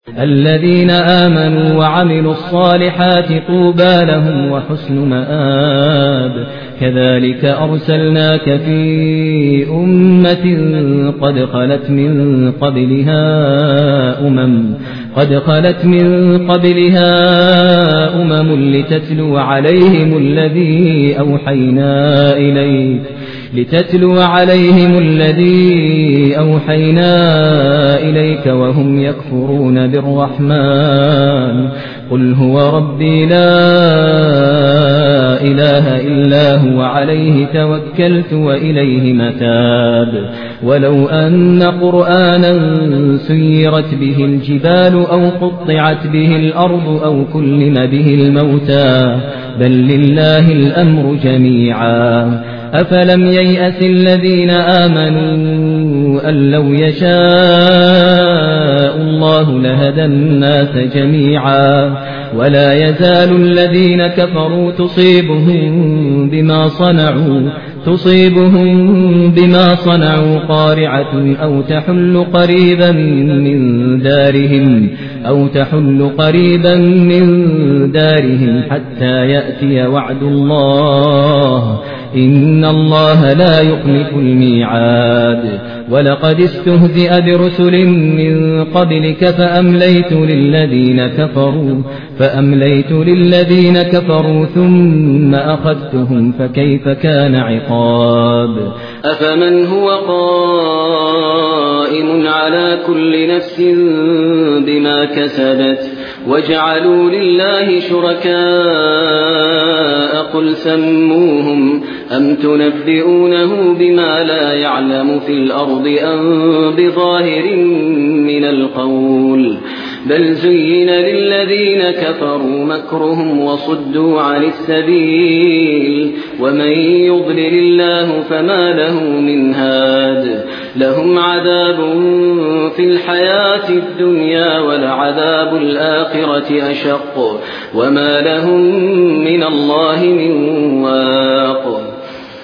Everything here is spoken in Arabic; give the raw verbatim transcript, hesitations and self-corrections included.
الذين آمنوا وعملوا الصالحات طوبى لهم وحسن مآب. كذلك أرسلناك في أمة قد خلت من قبلها أمم قد خلت من قبلها أمم لتتلو عليهم الذي أوحينا إليك لتتلو عليهم الذي أوحينا إليك وهم يكفرون بالرحمن. قل هو ربي لا إله إلا هو عليه توكلت وإليه متاب. ولو أن قرآنا سيرت به الجبال أو قطعت به الأرض أو كلم به الموتى بل لله الأمر جميعا. أفلم ييأس الذين آمنوا أن لو يشاء الله لهدى الناس جميعا ولا يزال الذين كفروا تصيبهم بما صنعوا تصيبهم بما صنعوا قارعة أو تحل قريبا من دارهم أو تحل قريبا من دارهم حتى يأتي وعد الله إن الله لا يخلف الميعاد. ولقد استهزئ برسل من قبلك فأمليت للذين كفروا فأمليت للذين كفروا ثم أخذتهم فكيف كان عقاب. أفمن هو قائم على كل نفس بما كسبت وجعلوا لله شركاء قل سموهم أم تنبئونه بما لا يعلم في الأرض أم بظاهر من القول بل زين للذين كفروا مكرهم وصدوا عن السبيل ومن يضلل الله فما له من هاد. لهم عذاب في الحياة الدنيا ولعذاب الآخرة أشق وما لهم من الله من واق.